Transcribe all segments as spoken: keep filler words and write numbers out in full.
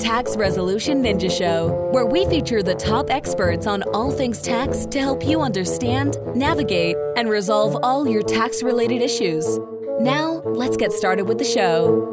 Tax Resolution Ninja Show, where we feature the top experts on all things tax to help you understand, navigate, and resolve all your tax-related issues. Now, let's get started with the show.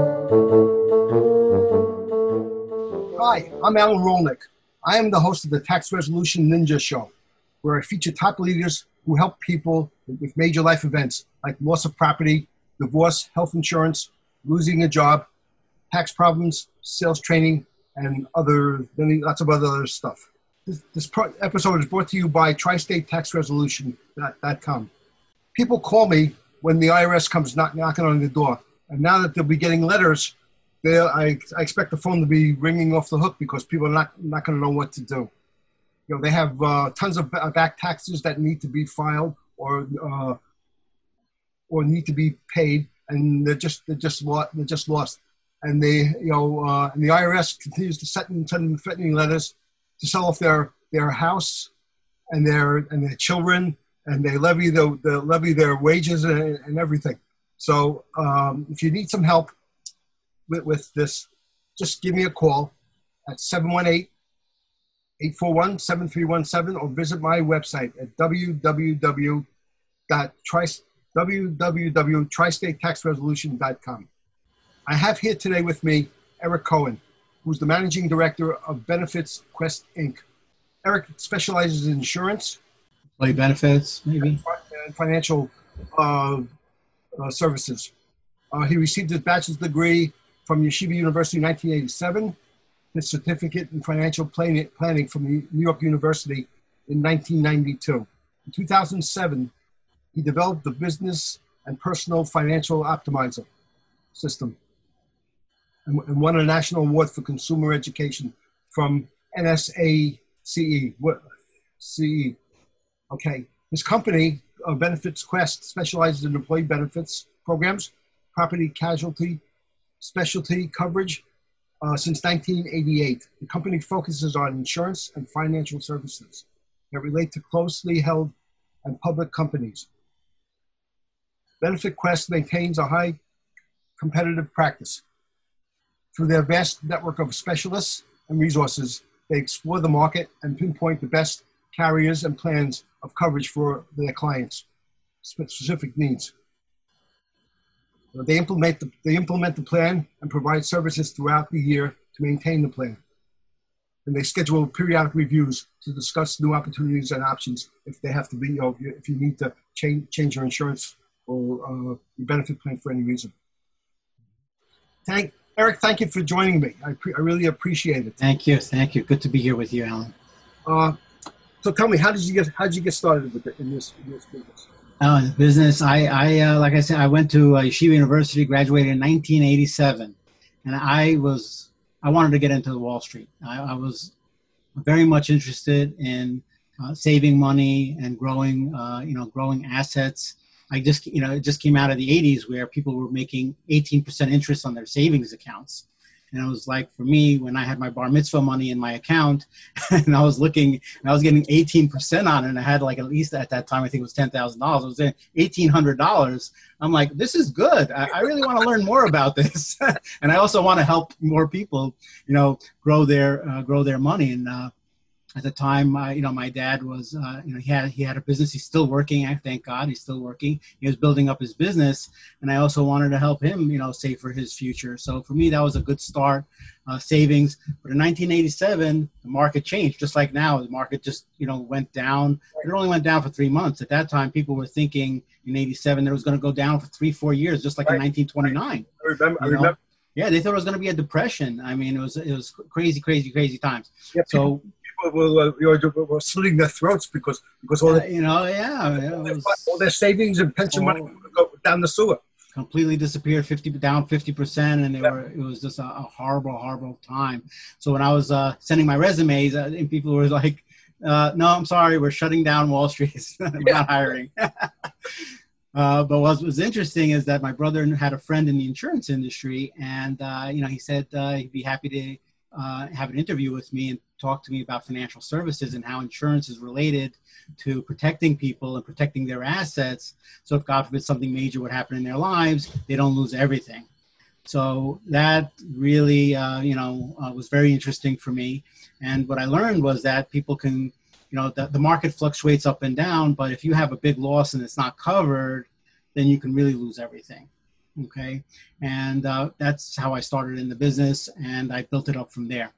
Hi, I'm Alan Rolnick. I am the host of the Tax Resolution Ninja Show, where I feature top leaders who help people with major life events like loss of property, divorce, health insurance, losing a job, tax problems, sales training, and other many lots of other stuff. This, this pro- episode is brought to you by tri state tax resolution dot com. People call me when the I R S comes knock, knocking on the door, and now that they'll be getting letters, they I, I expect the phone to be ringing off the hook because people are not not going to know what to do. You know, they have uh, tons of back taxes that need to be filed or uh, or need to be paid, and they're just they're just lost, they're just lost. And they, you know, uh, and the I R S continues to send, send them threatening letters to sell off their, their house and their and their children, and they levy the, the levy their wages and, and everything. So um, if you need some help with, with this, just give me a call at seven one eight, eight four one, seven three one seven or visit my website at w w w dot tri state tax resolution dot com. I have here today with me Eric Cohen, who's the managing director of Benefits Quest, Incorporated. Eric specializes in insurance, employee benefits, maybe, and financial uh, uh, services. Uh, he received his bachelor's degree from Yeshiva University in nineteen eighty-seven, his certificate in financial planning, planning from New York University in nineteen ninety-two. In two thousand seven, he developed the Business and Personal Financial Optimizer system and won a national award for consumer education from N S A C E. C E. Okay. His company, uh, Benefits Quest, specializes in employee benefits programs, property casualty, specialty coverage uh, since nineteen eighty-eight. The company focuses on insurance and financial services that relate to closely held and public companies. Benefit Quest maintains a high competitive practice. Through their vast network of specialists and resources, they explore the market and pinpoint the best carriers and plans of coverage for their clients' specific needs. They implement the, they implement the plan and provide services throughout the year to maintain the plan. And they schedule periodic reviews to discuss new opportunities and options if they have to be, you know, if you need to change, change your insurance or uh, your benefit plan for any reason. Thank Eric, thank you for joining me. I, pre- I really appreciate it. Thank you. Thank you. Good to be here with you, Alan. Uh, so tell me, how did you get how did you get started with it in this, in this business? Oh, in business, I, I uh, like I said, I went to uh, Yeshiva University, graduated in nineteen eighty-seven, and I was I wanted to get into Wall Street. I, I was very much interested in uh, saving money and growing, uh, you know, growing assets. I just, you know, it just came out of the eighties where people were making eighteen percent interest on their savings accounts. And it was like, for me, when I had my bar mitzvah money in my account and I was looking, and I was getting eighteen percent on it, and I had like, at least at that time, I think it was ten thousand dollars. I was getting eighteen hundred dollars. I'm like, this is good. I, I really want to learn more about this. And I also want to help more people, you know, grow their, uh, grow their money. And, uh, At the time, uh, you know, my dad was, uh, you know, he had he had a business. He's still working. I thank God, he's still working. He was building up his business, and I also wanted to help him, you know, save for his future. So for me, that was a good start, uh, savings. But in nineteen eighty-seven, the market changed. Just like now, the market just, you know, went down. It only went down for three months. At that time, people were thinking in eighty-seven that it was going to go down for three, four years, just like right. in nineteen twenty-nine. I remember. I remember. Yeah, they thought it was going to be a depression. I mean, it was it was crazy, crazy, crazy times. Yeah, so. People- Were, were, were slitting their throats because because all, uh, the, you know, yeah, all, was, their, all their savings and pension all, money would go down the sewer. Completely disappeared, fifty down fifty percent, and they yeah. were. It was just a, a horrible, horrible time. So when I was uh, sending my resumes, uh, and people were like, uh, "No, I'm sorry, we're shutting down Wall Street. We're yeah. not hiring." Uh, but what was interesting is that my brother had a friend in the insurance industry, and uh, you know, he said uh, he'd be happy to uh, have an interview with me and talk to me about financial services and how insurance is related to protecting people and protecting their assets. So if God forbid something major would happen in their lives, they don't lose everything. So that really, uh, you know, uh, was very interesting for me. And what I learned was that people can, you know, the, the market fluctuates up and down, but if you have a big loss and it's not covered, then you can really lose everything. Okay. And uh, that's how I started in the business, and I built it up from there.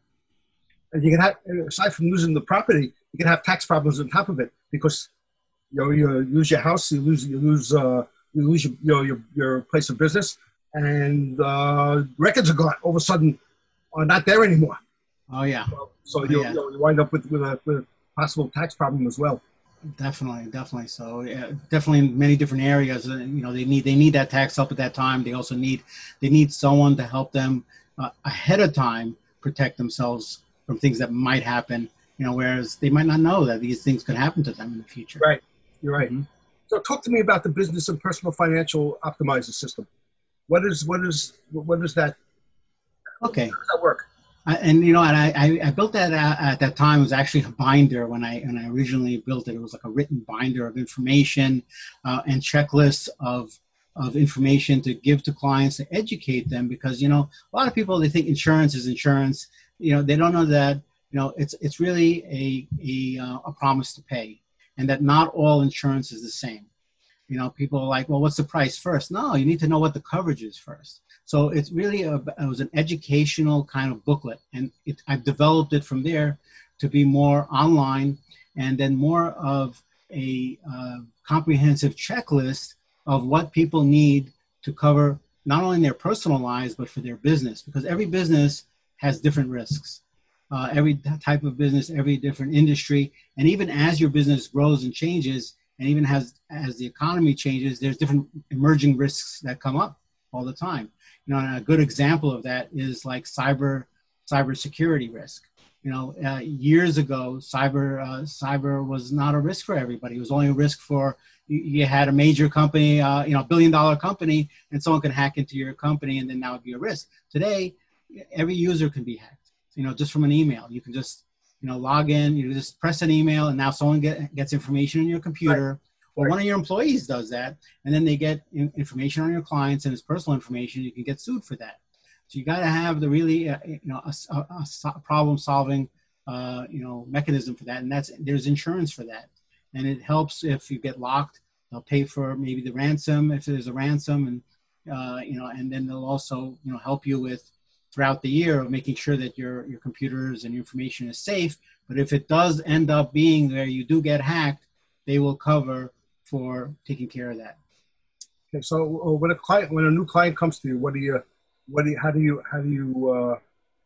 And you can have, aside from losing the property, you can have tax problems on top of it, because you know, you lose your house, you lose, you lose, uh, you lose your, you know, your, your place of business, and uh, records are gone. All of a sudden, are not there anymore. Oh yeah. So, so oh, you, yeah. you, know, you wind up with, with, a, with a possible tax problem as well. Definitely, definitely. So yeah, definitely in many different areas, uh, you know, they need they need that tax help at that time. They also need they need someone to help them uh, ahead of time protect themselves from things that might happen. You know, whereas they might not know that these things could happen to them in the future. Right. You're right. Mm-hmm. So talk to me about the business and personal financial optimizer system. What is what is what is that? Okay. How does that work? I, and you know, and I, I, I built that at, at that time. It was actually a binder when I when I originally built it. It was like a written binder of information uh, and checklists of of information to give to clients to educate them. Because you know, a lot of people, they think insurance is insurance. You know, they don't know that you know it's it's really a a, uh, a promise to pay, and that not all insurance is the same. You know, people are like, well, what's the price first? No, you need to know what the coverage is first. So it's really, a, it was an educational kind of booklet. And it, I've developed it from there to be more online, and then more of a uh, comprehensive checklist of what people need to cover not only their personal lives, but for their business. Because every business has different risks. Uh, every type of business, every different industry. And even as your business grows and changes, and even as, as the economy changes, there's different emerging risks that come up all the time. You know, and a good example of that is like cyber, cybersecurity risk. You know, uh, years ago, cyber, uh, cyber was not a risk for everybody. It was only a risk for, you, you had a major company, uh, you know, a billion dollar company, and someone could hack into your company, and then that would be a risk. Today, every user can be hacked, you know, just from an email. You can just, you know, log in, you just press an email, and now someone get, gets information on your computer, right. Or right. One of your employees does that, and then they get in, information on your clients and his personal information. You can get sued for that. So you got to have the really, uh, you know, a, a, a problem-solving, uh, you know, mechanism for that, and that's there's insurance for that, and it helps if you get locked. They'll pay for maybe the ransom if there's a ransom, and uh, you know, and then they'll also, you know, help you with throughout the year of making sure that your, your computers and your information is safe. But if it does end up being where you do get hacked, they will cover for taking care of that. Okay, so uh, when a client, when a new client comes to you, what do you, what do you, how do you, how do you, uh,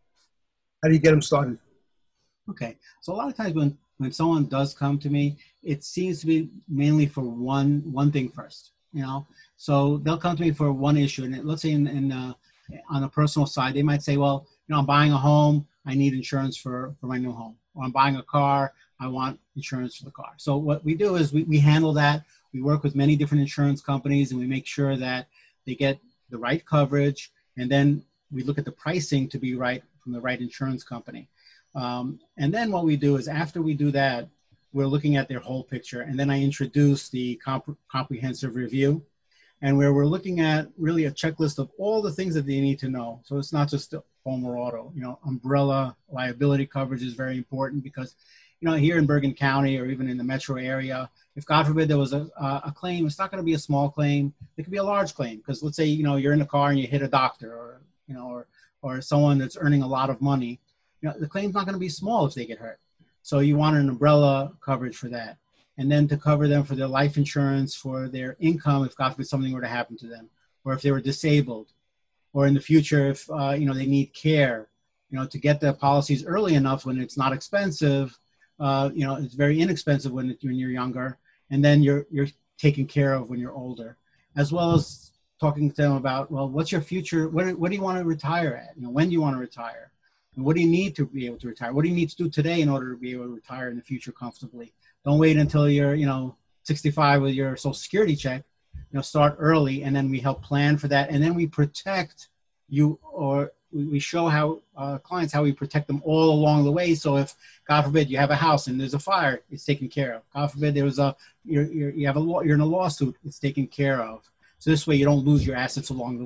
how do you get them started? Okay, so a lot of times when, when someone does come to me, it seems to be mainly for one, one thing first, you know? So they'll come to me for one issue, and let's say in, in uh, on a personal side, they might say, well, you know, I'm buying a home, I need insurance for, for my new home. Or I'm buying a car, I want insurance for the car. So what we do is we, we handle that. We work with many different insurance companies, and we make sure that they get the right coverage. And then we look at the pricing to be right from the right insurance company. Um, and then what we do is after we do that, we're looking at their whole picture. And then I introduce the comp- comprehensive review, and where we're looking at really a checklist of all the things that they need to know. So it's not just home or auto, you know, umbrella liability coverage is very important, because, you know, here in Bergen County or even in the metro area, if God forbid there was a, a claim, it's not going to be a small claim. It could be a large claim, because let's say, you know, you're in a car and you hit a doctor, or, you know, or, or someone that's earning a lot of money. You know, the claim's not going to be small if they get hurt. So you want an umbrella coverage for that. And then to cover them for their life insurance, for their income, if God forbid something were to happen to them, or if they were disabled, or in the future, if, uh, you know, they need care, you know, to get the policies early enough when it's not expensive, uh, you know, it's very inexpensive when, it, when you're younger, and then you're, you're taken care of when you're older, as well as talking to them about, well, what's your future? What, what do you want to retire at? You know, when do you want to retire? And what do you need to be able to retire? What do you need to do today in order to be able to retire in the future comfortably? Don't wait until you're, you know, sixty-five with your Social Security check. You know, start early, and then we help plan for that, and then we protect you, or we show how uh, clients how we protect them all along the way. So if God forbid you have a house and there's a fire, it's taken care of. God forbid there was a you're, you're you have a law, you're in a lawsuit, it's taken care of. So this way you don't lose your assets along the way.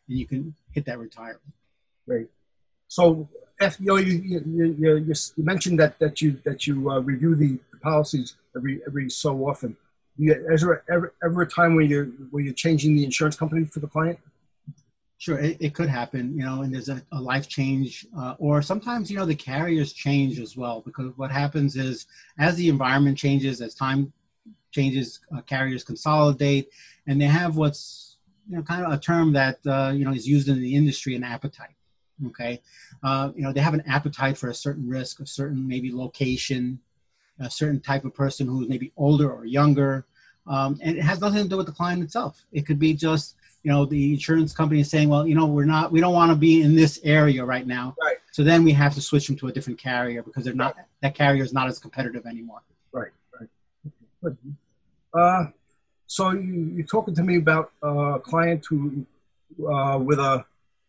and you can hit that retirement. Great. So, if, you know, you, you, you, you mentioned that, that you that you uh, review the, the policies every every so often. You, is there ever, ever a time when you're where you're changing the insurance company for the client? Sure, it, it could happen, you know, and there's a, a life change, uh, or sometimes, you know, the carriers change as well, because what happens is as the environment changes, as time changes, uh, carriers consolidate, and they have what's, you know, kind of a term that, uh, you know, is used in the industry, an appetite, okay? Uh, you know, they have an appetite for a certain risk, a certain maybe location, a certain type of person who's maybe older or younger, um, and it has nothing to do with the client itself. It could be just, you know, the insurance company is saying, well, you know, we're not, we don't want to be in this area right now. Right. So then we have to switch them to a different carrier because they're not, that carrier is not as competitive anymore. Right, right. Good. Uh, so you, you're talking to me about a client who, uh, with a,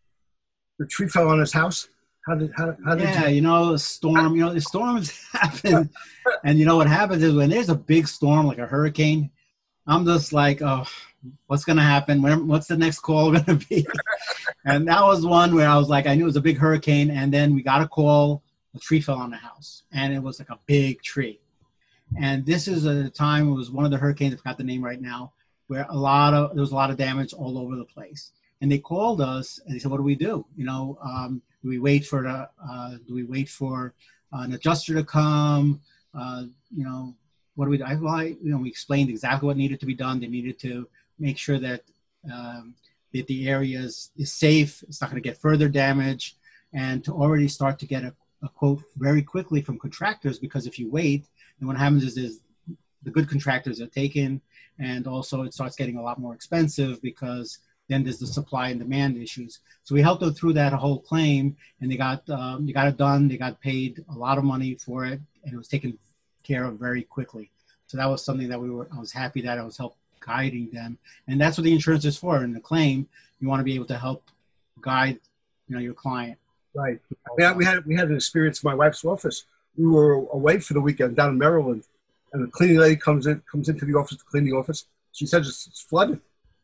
the tree fell on his house. How did, how, how did yeah, you? you know, a storm, you know, the storms happen. And you know, what happens is when there's a big storm, like a hurricane, I'm just like, oh, what's going to happen? When, what's the next call going to be? And that was one where I was like, I knew it was a big hurricane. And then we got a call, a tree fell on the house. And it was like a big tree. And this is a time, it was one of the hurricanes, I forgot the name right now, where a lot of, there was a lot of damage all over the place. And they called us and they said, what do we do? You know, um, do we wait for the, uh, do we wait for an adjuster to come? Uh, you know, what do we do? I, well, I, you know, we explained exactly what needed to be done. They needed to make sure that, um, that the area is, is safe. It's not going to get further damage, and to already start to get a, a quote very quickly from contractors, because if you wait, and what happens is, is the good contractors are taken, and also it starts getting a lot more expensive because then there's the supply and demand issues. So we helped them through that whole claim, and they got, um, they got it done. They got paid a lot of money for it, and it was taken care of very quickly. So that was something that we were, I was happy that I was helping guiding them. And that's what the insurance is for. In the claim, you want to be able to help guide, you know, your client. Right. Yeah, we had we had an experience in my wife's office. We were away for the weekend down in Maryland, and the cleaning lady comes in comes into the office to clean the office. She says it's, it's flooded,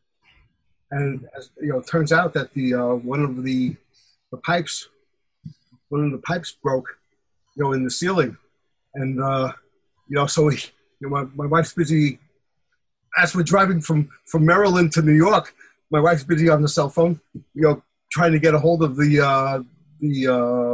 and as you know, it turns out that the uh, one of the the pipes, one of the pipes broke, you know, in the ceiling, and uh, you know, so we, you know, my, my wife's busy. As we're driving from, from Maryland to New York, my wife's busy on the cell phone, you know, trying to get a hold of the uh, the, uh,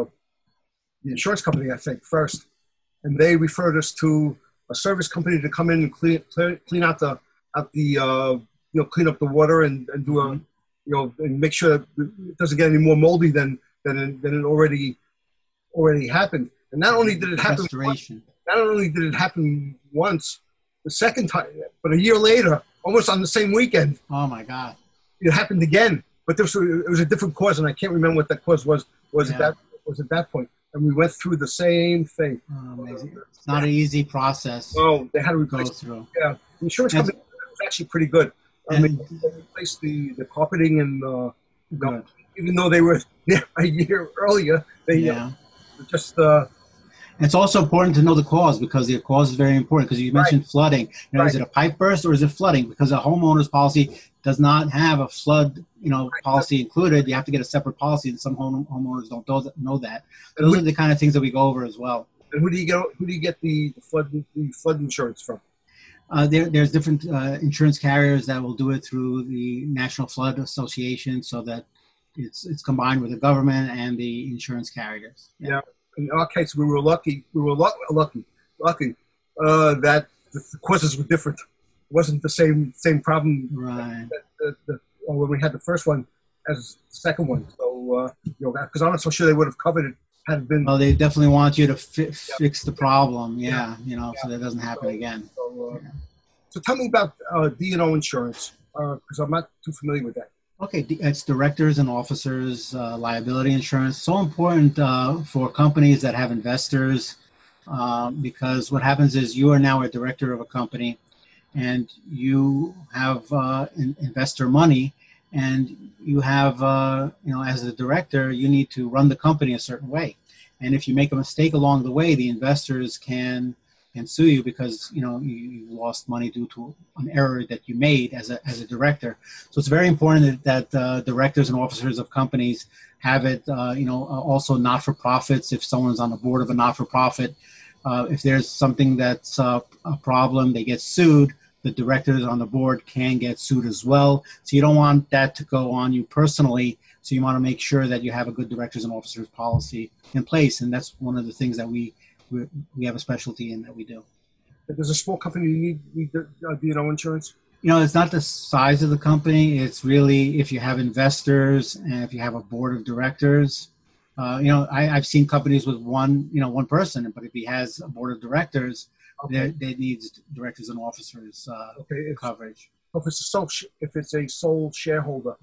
the insurance company, I think, first. And they referred us to a service company to come in and clean clean, clean out the out the uh, you know, clean up the water and, and do a, you know, and make sure that it doesn't get any more moldy than than it, than it already already happened. And not only did it happen, Restoration. not only did it happen once. The second time, but a year later, almost on the same weekend, oh my God, it happened again. But this was, it was a different cause, and I can't remember what that cause was. Was yeah. at that was at that point, and we went through the same thing. Oh, amazing! It's not an easy process. Oh, they had to go replace. through. Yeah, the insurance and, company was actually pretty good. I and, mean, they replaced the the carpeting, and uh, you know, good. even though they were there a year earlier, they yeah. uh, just. Uh, It's also important to know the cause, because the cause is very important, because you mentioned right. flooding. You know, right. Is it a pipe burst or is it flooding? Because a homeowner's policy does not have a flood, you know, right. policy included. You have to get a separate policy, and some home, homeowners don't know that. So those who, are the kind of things that we go over as well. And who do you get? Who do you get the flood the flood insurance from? Uh, there, there's different uh, insurance carriers that will do it through the National Flood Association, so that it's it's combined with the government and the insurance carriers. Yeah. yeah. In our case, we were lucky. We were lucky, lucky, lucky uh, that the causes were different. It wasn't the same same problem. Right. That, that, that, well, when we had the first one as the second one. So uh, you know, because I'm not so sure they would have covered it had it been. Well, they definitely want you to fi- yeah. fix the problem. Yeah, yeah. you know, yeah. so that doesn't happen so, again. So, uh, yeah. so tell me about uh, D and O insurance, because uh, I'm not too familiar with that. Okay, it's directors and officers uh, liability insurance. So important uh, for companies that have investors, uh, because what happens is you are now a director of a company, and you have uh, in- investor money, and you have, uh, you know, as a director, you need to run the company a certain way. And if you make a mistake along the way, the investors can and sue you because, you know, you, you lost money due to an error that you made as a, as a director. So it's very important that, that uh, directors and officers of companies have it, uh, you know, uh, also not-for-profits. If someone's on the board of a not-for-profit, uh, if there's something that's uh, a problem, they get sued, the directors on the board can get sued as well. So you don't want that to go on you personally. So you want to make sure that you have a good directors and officers policy in place. And that's one of the things that we we, we have a specialty in that we do. If there's a small company, you need, need the uh, D and O insurance? You know, it's not the size of the company. It's really if you have investors and if you have a board of directors. Uh, you know, I, I've seen companies with one, you know, one person, but if he has a board of directors, okay. they, they need directors and officers uh, okay. if, coverage. If it's a sole, if it's a sole shareholder,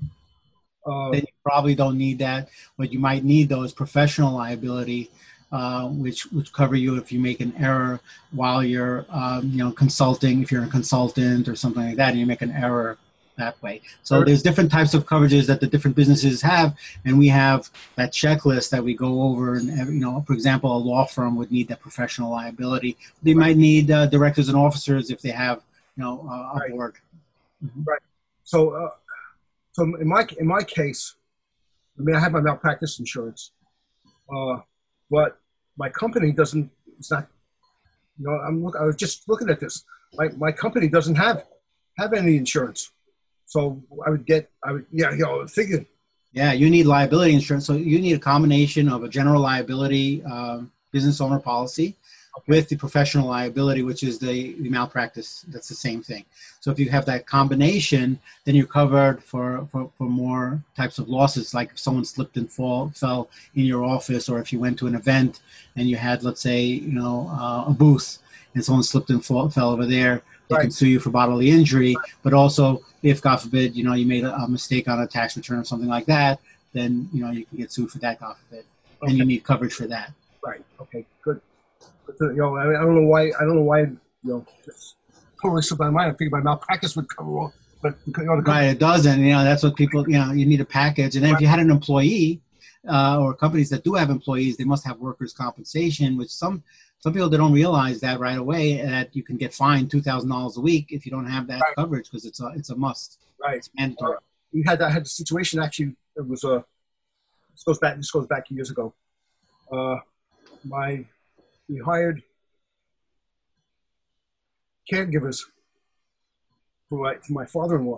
uh, then you probably don't need that. What you might need though is professional liability, uh, which which cover you if you make an error while you're, um, you know, consulting. If you're a consultant or something like that, and you make an error that way. So sure. There's different types of coverages that the different businesses have, and we have that checklist that we go over. And you know, for example, a law firm would need that professional liability. They right. might need uh, directors and officers if they have, you know, uh, a right. board. Mm-hmm. Right. So, uh, so in my in my case, I mean, I have my malpractice insurance, uh, but my company doesn't. It's not. You know, I'm look. I was just looking at this. My my company doesn't have have any insurance. So I would get, I would, yeah, you know, thinking. Yeah, you need liability insurance. So you need a combination of a general liability um, business owner policy okay. with the professional liability, which is the, the malpractice. That's the same thing. So if you have that combination, then you're covered for, for, for more types of losses, like if someone slipped and fall, fell in your office, or if you went to an event and you had, let's say, you know, uh, a booth and someone slipped and fall, fell over there. They right. can sue you for bodily injury, but also if, God forbid, you know, you made a, a mistake on a tax return or something like that, then, you know, you can get sued for that, God forbid, okay. and you need coverage for that. Right. Okay. Good. But, you know, I, mean, I don't know why. I don't know why. You know, just totally slipped my mind. I figured my malpractice would cover all, but you know, the right, it doesn't. You know, that's what people. You know, you need a package, and then right. if you had an employee, uh, or companies that do have employees, they must have workers' compensation, which some. Some people, they don't realize that right away, that you can get fined two thousand dollars a week if you don't have that right. coverage, because it's a, it's a must. Right. It's mandatory. Uh, we had, I had a situation, actually, it was a, this goes back, this goes back years ago. Uh, my, we hired caregivers for my, for my father-in-law.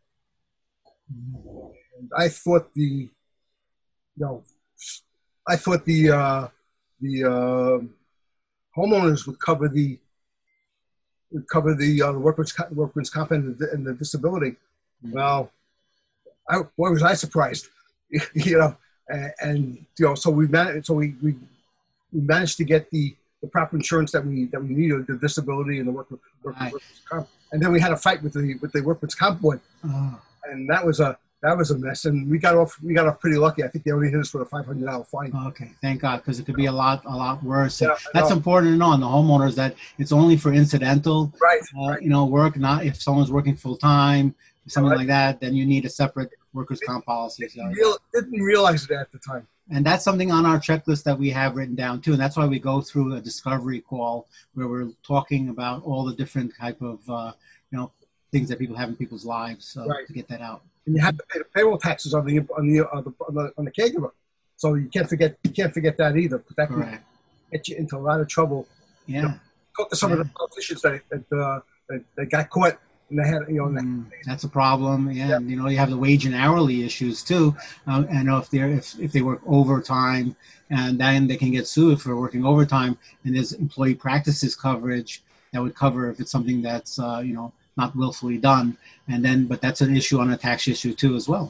And I thought the, you know, I thought the, uh, the, uh, homeowners would cover the would cover the uh, workman's workman's comp and the, and the disability. Well, I, boy, was I surprised, you know. And, and you know, so we managed. So we, we we managed to get the, the proper insurance that we that we needed, the disability and the work, work, right. workman's comp. And then we had a fight with the with the workman's comp board, oh. and that was a. That was a mess, and we got off. We got off pretty lucky. I think they only hit us with a five hundred dollar fine. Okay, thank God, because it could be a lot, a lot worse. Yeah, that's important to know on the homeowners that it's only for incidental, right? Uh, right. You know, work. Not if someone's working full time, something right. like that. Then you need a separate workers' comp policy. So. Real, didn't realize it at the time. And that's something on our checklist that we have written down too, and that's why we go through a discovery call where we're talking about all the different type of, uh, you know, things that people have in people's lives, so right. to get that out. And you have to pay the payroll taxes on the on the on the, on the, on the caregiver, so you can't forget you can't forget that either. But that Correct. can get you into a lot of trouble. Yeah. You know, talk to some yeah. of the politicians that that, uh, that that got caught and they had you know. Mm, that's a problem. Yeah. yeah. And, you know, you have the wage and hourly issues too. Um, and if they if if they work overtime, and then they can get sued for working overtime. And there's employee practices coverage that would cover if it's something that's uh, you know. not willfully done, and then, but that's an issue on a tax issue too as well.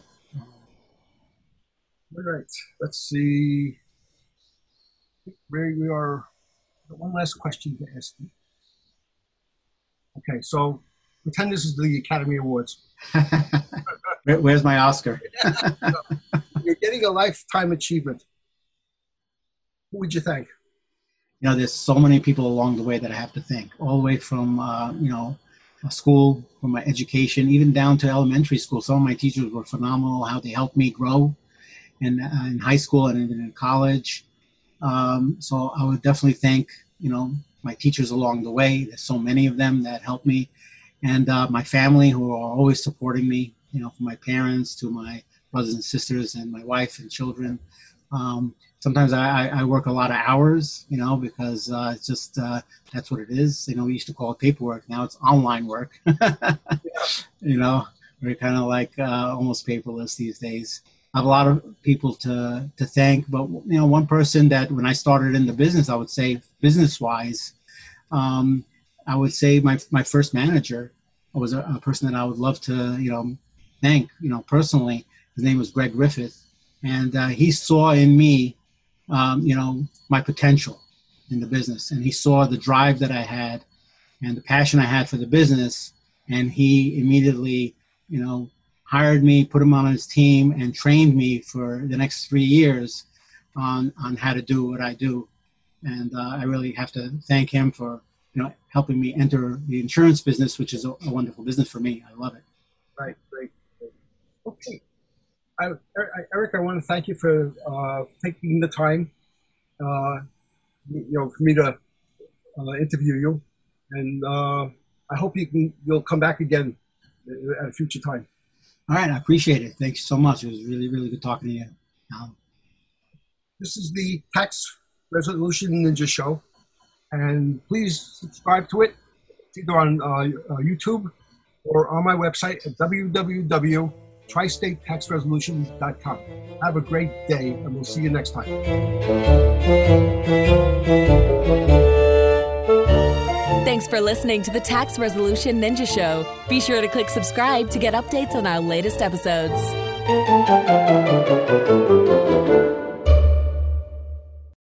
All right, let's see. Where we are. One last question to ask you. Okay, so pretend this is the Academy Awards. Where, where's my Oscar? You're getting a lifetime achievement. Who would you thank? You know, there's so many people along the way that I have to thank, all the way from uh, you know. school, from my education, even down to elementary school. Some of my teachers were phenomenal, how they helped me grow in, uh, in high school and even in college. Um, so I would definitely thank, you know, my teachers along the way. There's so many of them that helped me. And uh, my family, who are always supporting me, you know, from my parents to my brothers and sisters and my wife and children. Um, sometimes I, I work a lot of hours, you know, because uh, it's just, uh, that's what it is. You know, we used to call it paperwork. Now it's online work, you know, we're kind of like uh, almost paperless these days. I have a lot of people to, to thank, but, you know, one person that when I started in the business, I would say business-wise, um, I would say my my first manager was a, a person that I would love to, you know, thank, you know, personally. His name was Greg Griffith, and uh, he saw in me, um, you know, my potential in the business, and he saw the drive that I had and the passion I had for the business, and he immediately, you know, hired me, put him on his team, and trained me for the next three years on on how to do what I do, and uh, I really have to thank him for, you know, helping me enter the insurance business, which is a, a wonderful business for me. I love it. Right, great. great. Okay. I, I, Eric, I want to thank you for uh, taking the time, uh, you know, for me to uh, interview you. And uh, I hope you can, you'll come back again at a future time. All right. I appreciate it. Thanks so much. It was really, really good talking to you. Um, this is the Tax Resolution Ninja Show. And please subscribe to it. It's either on uh, uh, YouTube or on my website at w w w dot tri state tax resolution dot com. Have a great day, and we'll see you next time. Thanks for listening to the Tax Resolution Ninja Show. Be sure to click subscribe to get updates on our latest episodes.